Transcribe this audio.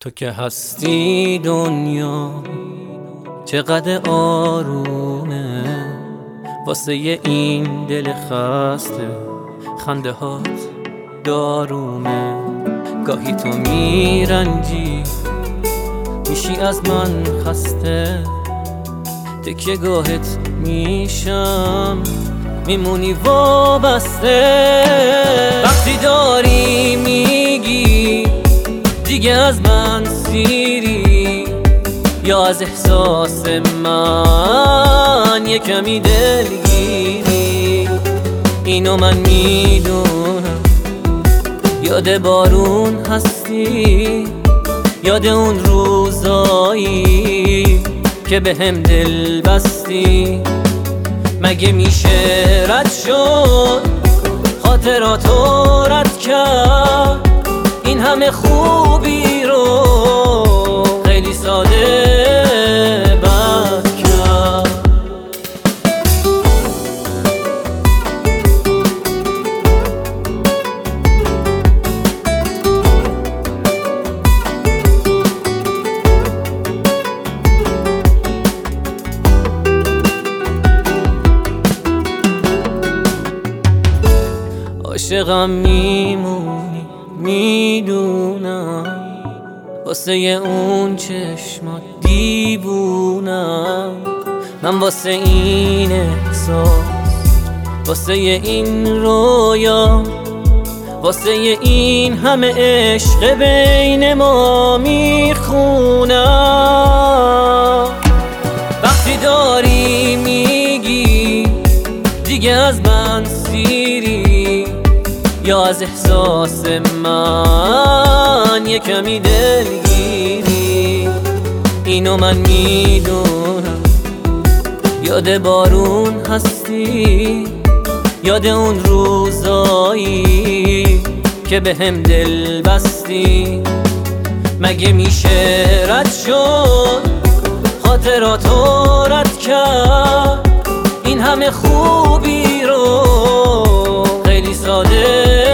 تو که هستی دنیا چقدر آرومه، واسه این دل خسته خنده هات دارومه. گاهی تو میرنجی میشی از من خسته، تکیه گاهت میشم میمونی وابسته. وقتی داری میگی دیگه از من سیری، یا از احساس من یه کمی دلگیری، اینو من میدونم. یاد بارون هستی، یاد اون روزایی که به هم دل بستی. مگه میشه رد شد خاطراتو رد کرد، این همه خوبی رو خیلی ساده بد کرد. عاشقم میمونی میدونم، واسه اون چشمات دیوونم. من واسه این احساس، واسه این رویا، واسه این همه عشق بین ما میخونم. وقتی داری میگی دیگه از من سیری، یا از احساس من یه کمی دلگیری، اینو من میدونم. یاد بارون هستی، یاد اون روزایی که به هم دل بستی. مگه میشه رد شد خاطراتو رد کرد، این همه خوبی رو خیلی ساده